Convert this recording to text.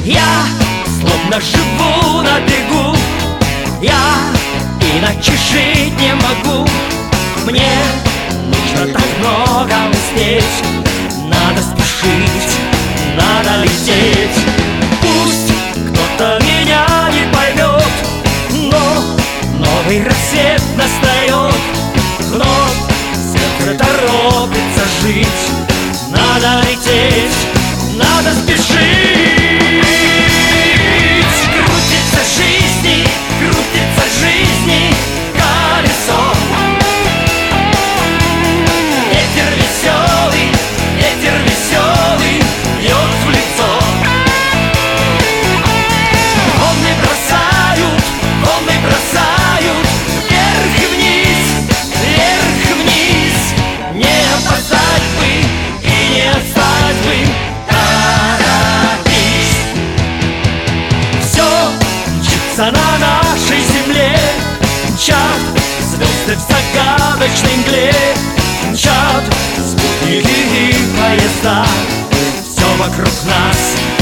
Я словно живу на бегу, я иначе жить не могу. Мне нужно так много успеть, надо спешить, надо лететь. Пусть кто-то меня не поймет, но новый рассвет настает. Вновь сердце торопится жить, надо лететь, надо спешить. Крутится жизни колесо. Ветер веселый бьет в лицо. Волны бросают вверх и вниз. Не опоздать бы и не отстать бы, торопись. Все мчится на нашей земле, мчат звезды в загадочной мгле, мчат спутники и поезда. Все вокруг нас